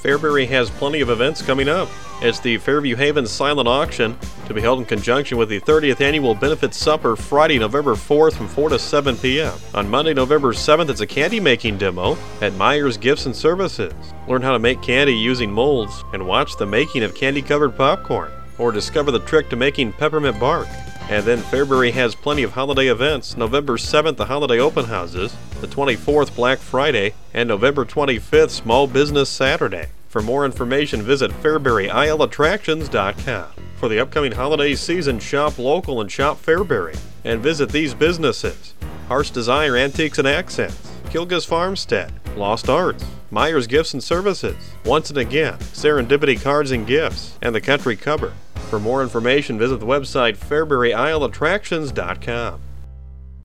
Fairbury has plenty of events coming up. It's the Fairview Haven Silent Auction, to be held in conjunction with the 30th Annual Benefit Supper, Friday, November 4th from 4 to 7 p.m. On Monday, November 7th, it's a candy-making demo at Myers Gifts and Services. Learn how to make candy using molds and watch the making of candy-covered popcorn, or discover the trick to making peppermint bark. And then Fairbury has plenty of holiday events. November 7th, the holiday open houses, the 24th, Black Friday, and November 25th, Small Business Saturday. For more information, visit FairburyILAttractions.com. For the upcoming holiday season, shop local and shop Fairbury. And visit these businesses: Harsh Desire Antiques and Accents, Kilgus Farmstead, Lost Arts, Myers Gifts and Services, Once and Again, Serendipity Cards and Gifts, and the Country Cupboard. For more information, visit the website FairburyILAttractions.com.